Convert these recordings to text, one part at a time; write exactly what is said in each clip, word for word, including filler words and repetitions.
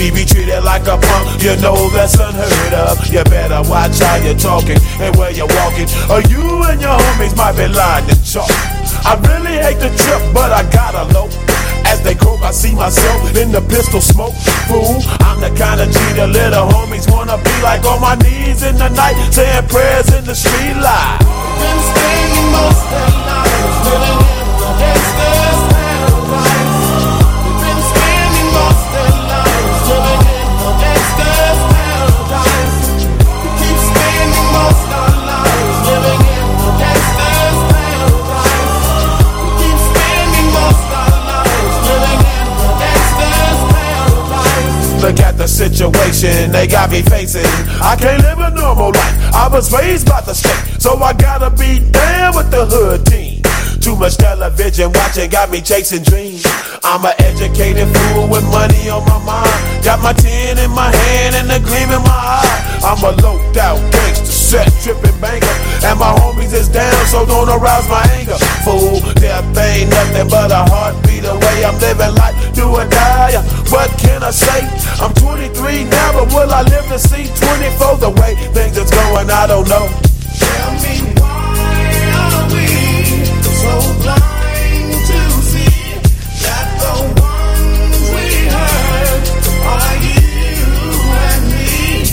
me be treated like a punk, you know that's unheard of. You better watch how you're talking and where you're walking, or you and your homies might be lying to chalk. I really hate the trip, but I gotta low. As they croak, I see myself in the pistol smoke. Fool, I'm the kind of G the little homies wanna be like, on my knees in the night, saying prayers in the street light. Been spending most of their lives living in the gangster's paradise. We've been spending most of their lives living in the gangster's paradise. We keep spending most of our lives living in the gangster's paradise. We keep spending most of our lives living in the gangster's paradise. Look at the situation they got me facing. I can't live a normal life. I was raised by the state, so I gotta be down with the hood team. Too much television watching got me chasing dreams. I'm an educated fool with money on my mind. Got my tin in my hand and a gleam in my eye. I'm a loped out gangster, set tripping banker, and my homies is down, so don't arouse my anger. Fool, death ain't nothing but a heartbeat away. I'm living life, do or die. What can I say? I'm twenty-three now, but will I live to see twenty-four? The way things is going, I don't know. Tell me, why are we so blind to see that the ones we hurt are you and me?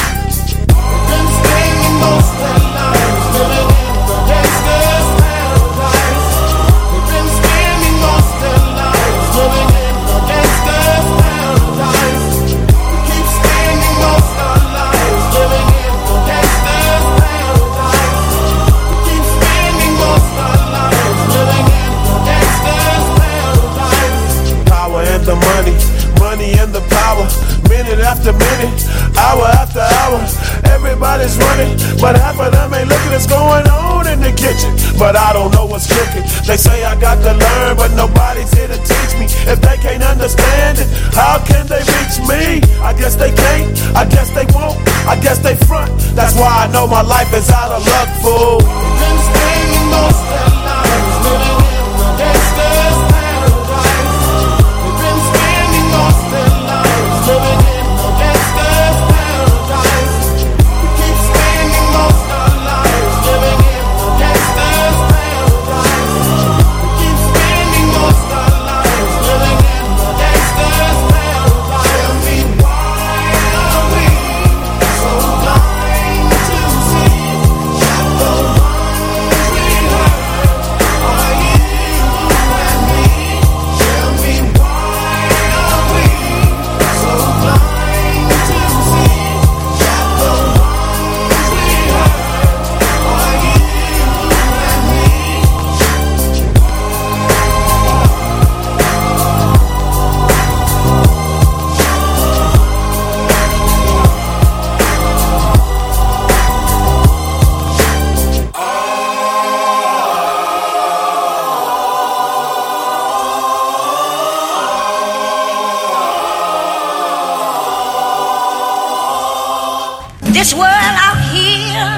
We've been spending most of our lives living in the gangster's paradise. We've been spending most of our lives living in the gangster's paradise. We keep spending most of our lives living in the gangster's paradise. We keep spending most of our lives living in the gangster's paradise. Power and the money, money and the power. Minute after minute, hour after hour, everybody's running, but half of them ain't looking what's going on in the kitchen. But I don't know what's cooking. They say I got to learn, but nobody's here to teach me. If they can't understand it, how can they reach me? I guess they can't, I guess they won't, I guess they front. That's why I know my life is out of luck, fool. We've been spending most of our lives living in the gangster's paradise. We've been spending most of our lives living in the gangster's paradise. We keep spending most of our lives living in the gangster's paradise. We keep spending most of our lives living in the gangster's paradise. Tell me, why are we so blind to see that the ones we hurt are you and me? Tell me, why are we so blind to see that the ones we hurt are you and me? This world out here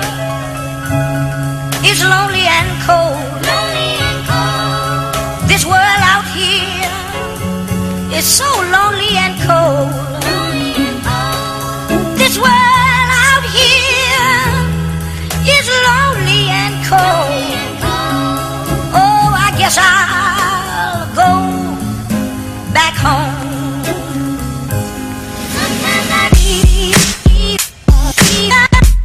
is lonely and cold. Lonely and cold. This world out here is so lonely and cold. Lonely and cold. This world out here is lonely and cold. Oh, I guess I'll go back home. Sometimes I need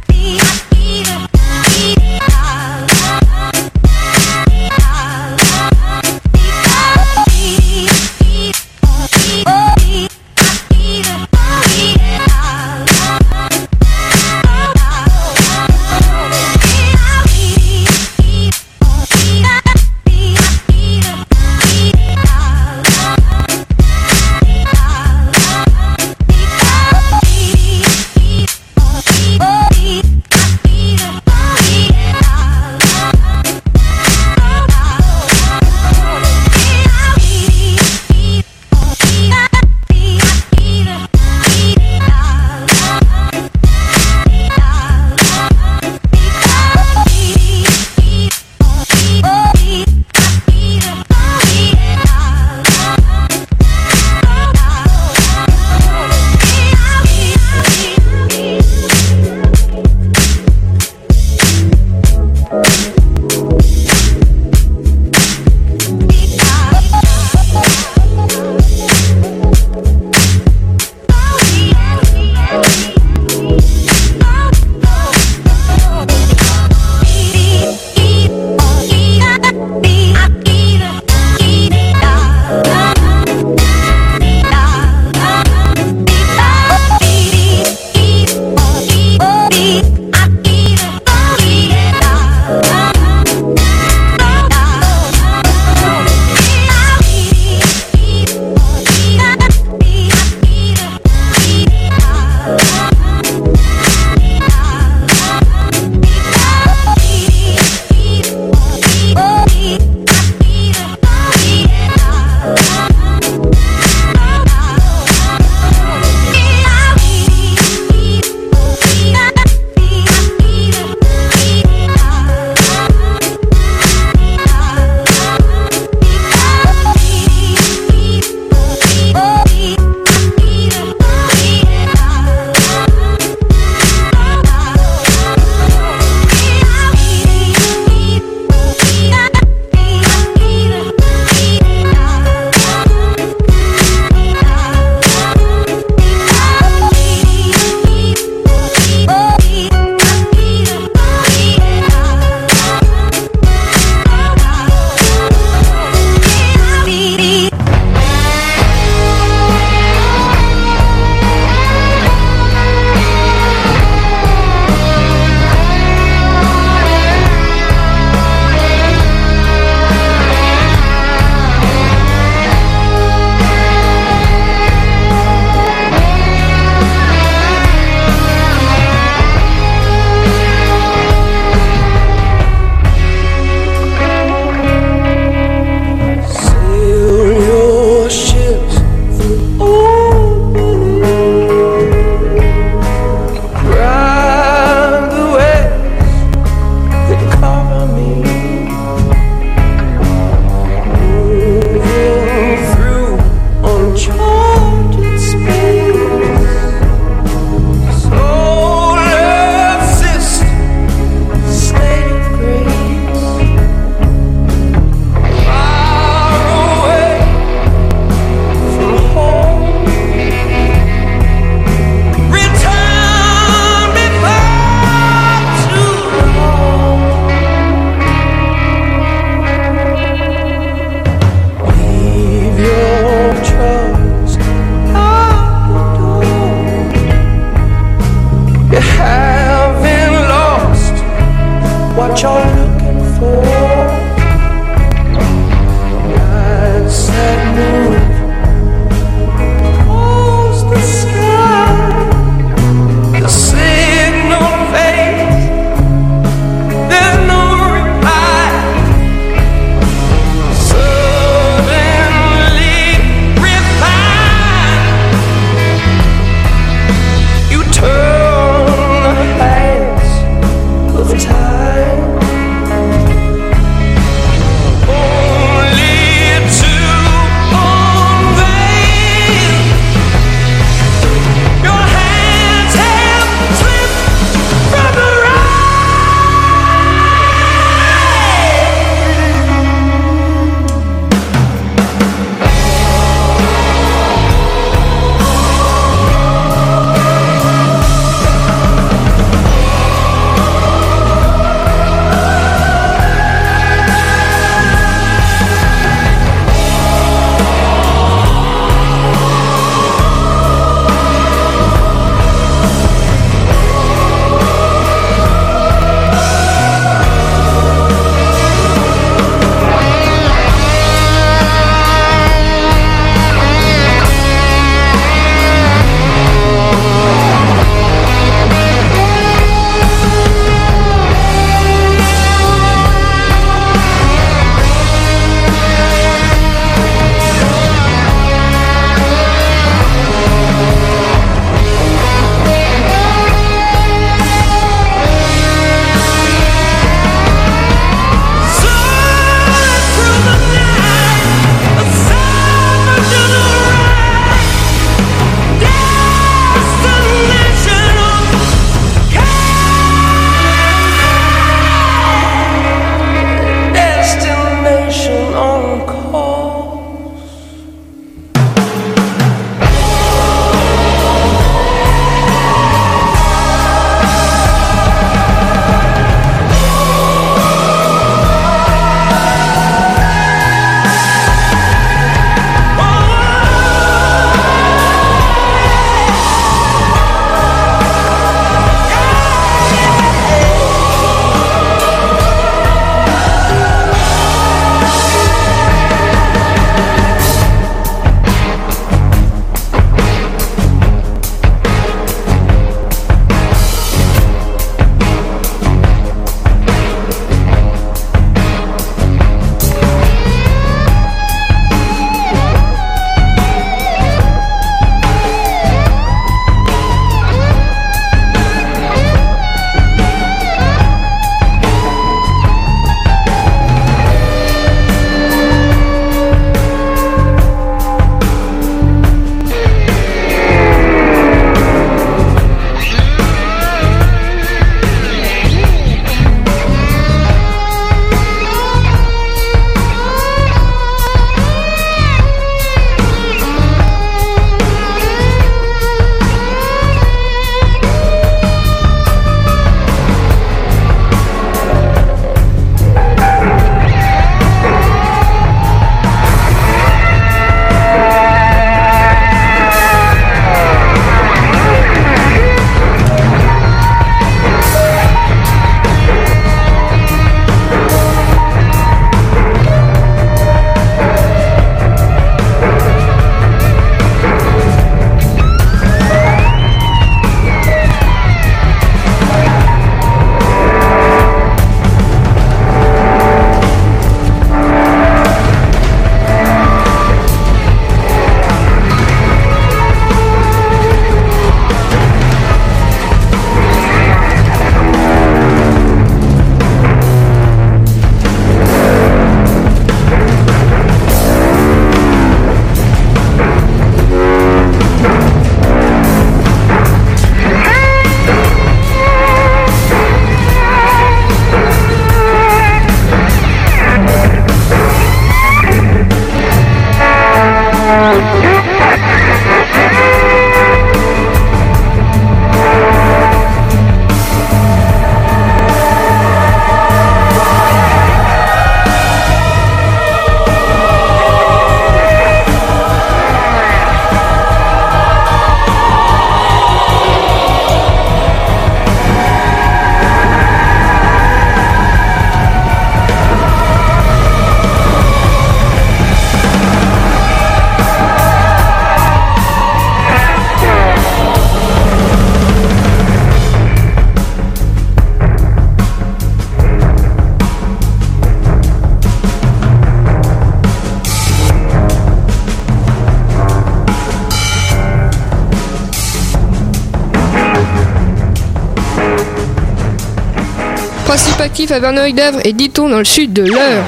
Principe actif à Verneuil-d'Avre et Diton dans le sud de l'Eure.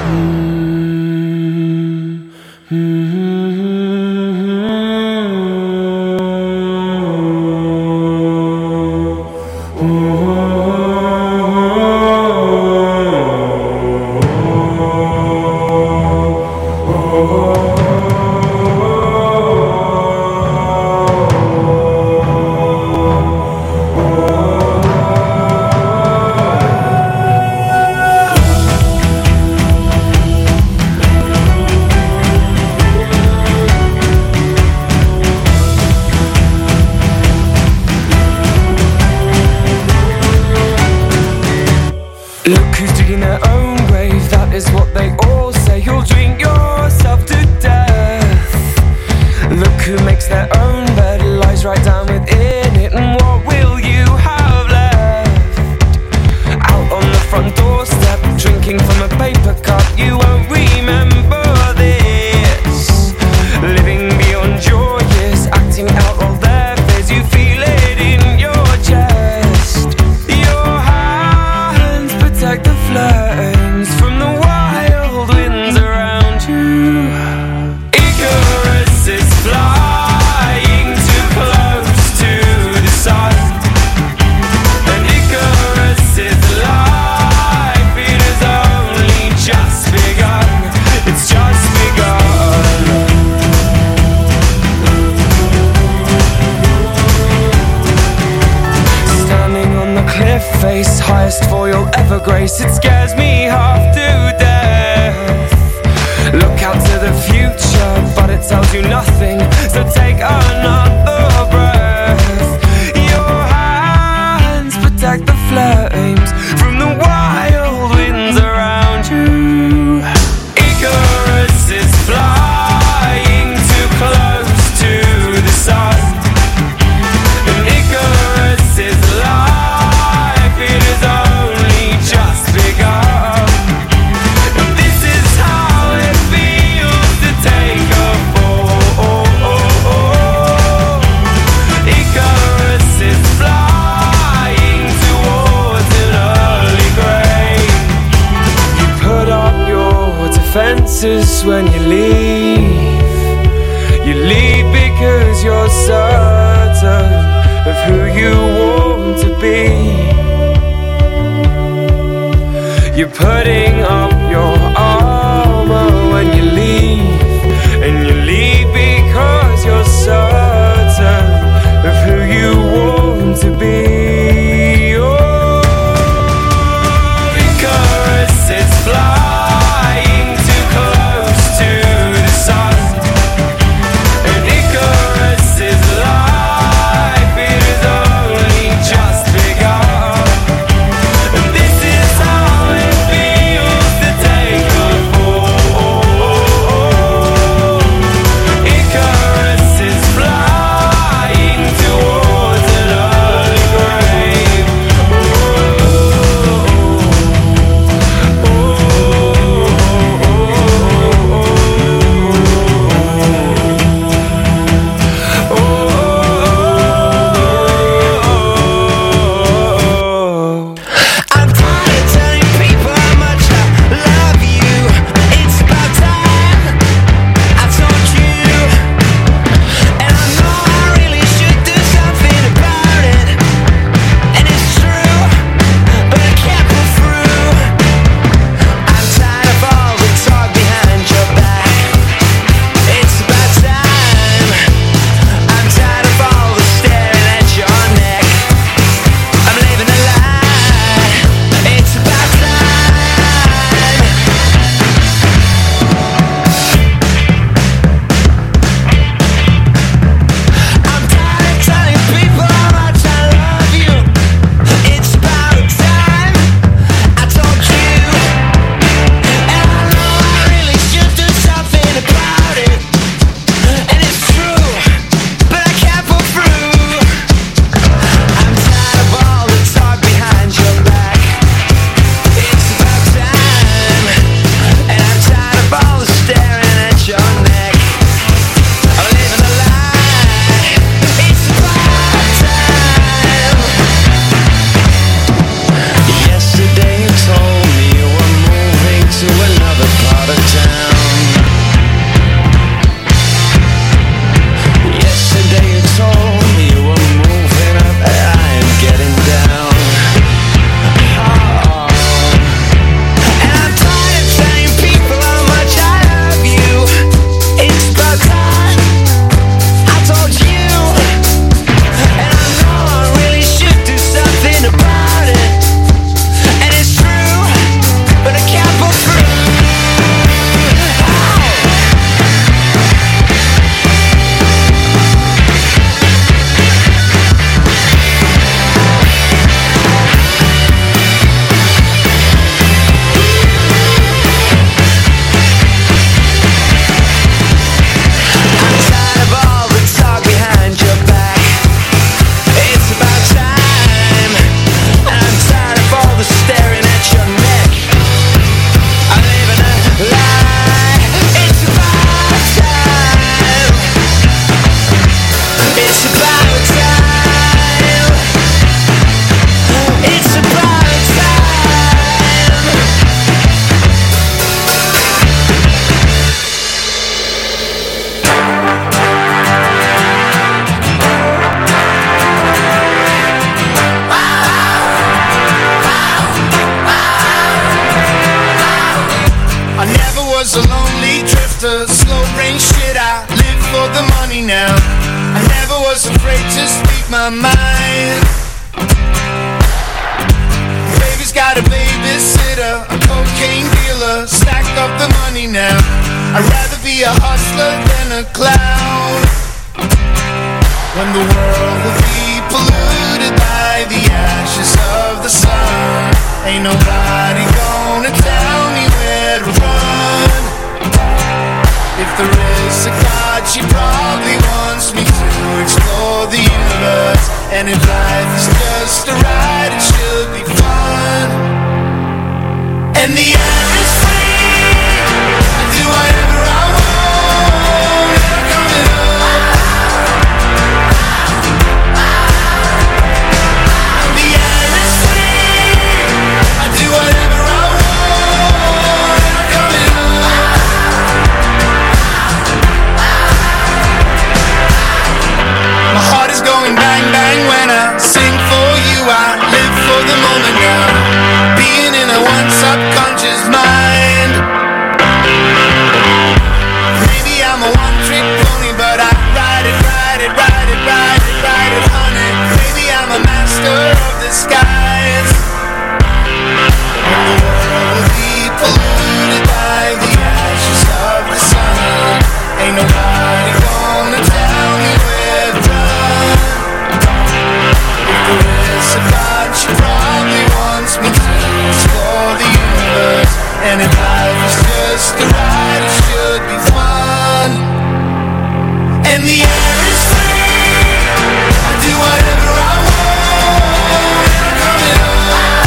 When you leave, you leave because you're certain of who you want to be. You're putting up your armor when you leave, and you leave because you're certain of who you want to be. Oh, Icarus is flying. Is life. to speak my mind. Baby's got a babysitter, a cocaine dealer, stack up the money now. I'd rather be a hustler than a clown. When the world will be polluted by the ashes of the sun, ain't nobody gonna tell me where to run. If there is a God, she probably wants me to explore the universe. And if life is just a ride, it should be fun. And the air is free, I do whatever I want. I'm coming up. And the air is free, I do whatever I want. I'm coming up. My heart is going bang bang when I sing for you. I live for the moment now, being in a one subconscious mind. Maybe I'm a one trick pony, but I ride it, ride it, ride it, ride it, ride it, honey. Maybe I'm a master of disguise. And the world will be polluted by the ashes of the sun. Ain't nobody gonna tell me where to run. If there is a God, she probably wants me to explore the universe. And if life is just a ride, it should be fun. And the air is free, I do whatever I want. I'm coming up.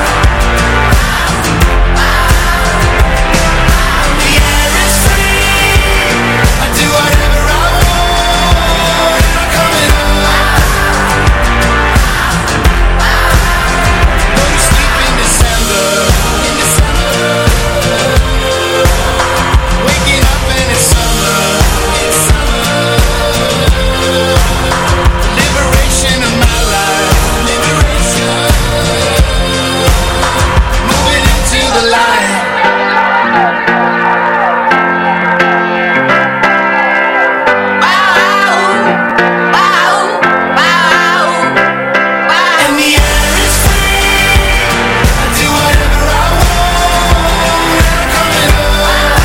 And the air is free, I do whatever I want. I'm coming up. Go to sleep in December, in December. Waking up and it's summer, it's summer. Liberation of my life, liberation. Moving into the light. And the air is free, I do whatever I want. I'm coming up.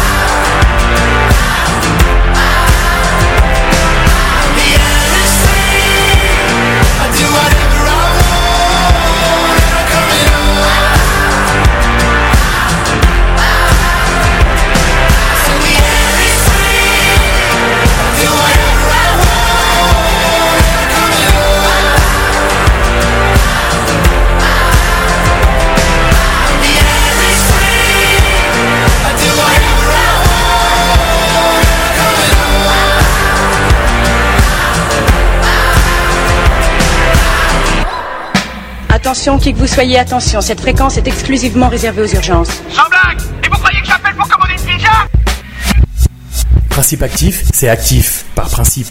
The air is free, I do whatever I want. I'm coming up. So the air is free, I do whatever I want. I'm coming up. The air is free, I do whatever I want. I'm coming up. Attention, qui que vous soyez, attention, cette fréquence est exclusivement réservée aux urgences. Sans blague. Et vous croyez que j'appelle pour commander une pizza? Principe actif, c'est actif, par principe.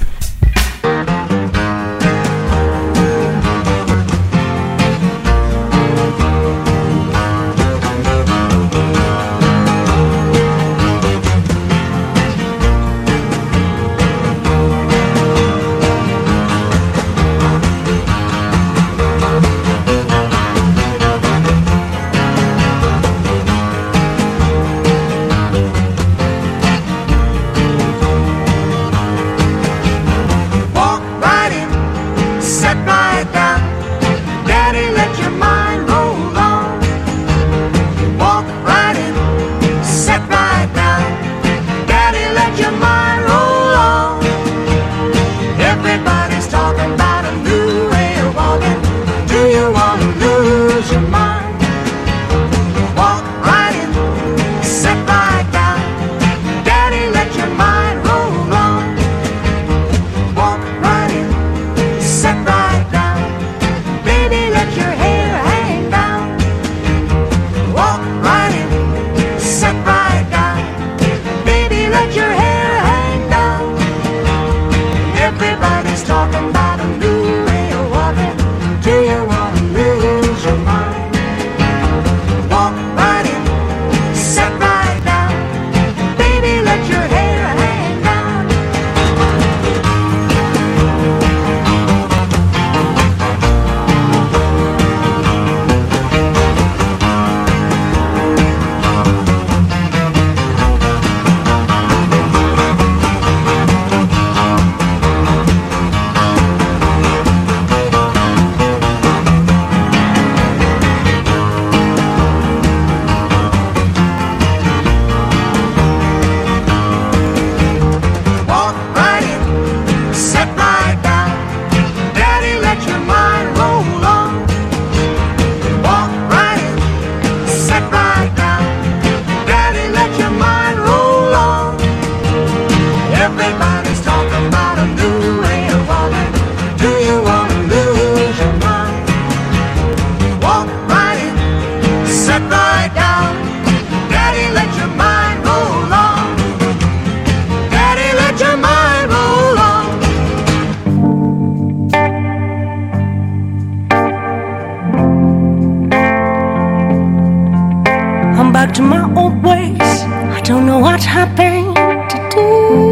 to my old ways. I don't know what happened to do.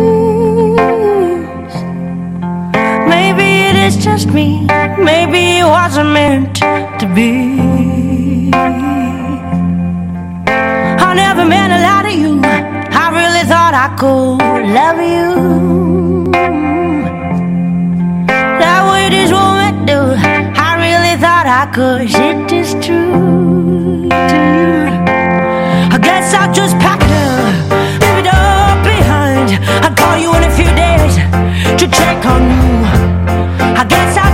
Maybe it is just me. Maybe it wasn't meant to be. I never meant to lie to you. I really thought I could love you. That way this woman do. I really thought I could. It is true to you. I guess I'll just pack it up, leave it up behind. I'll call you in a few days to check on you. I guess I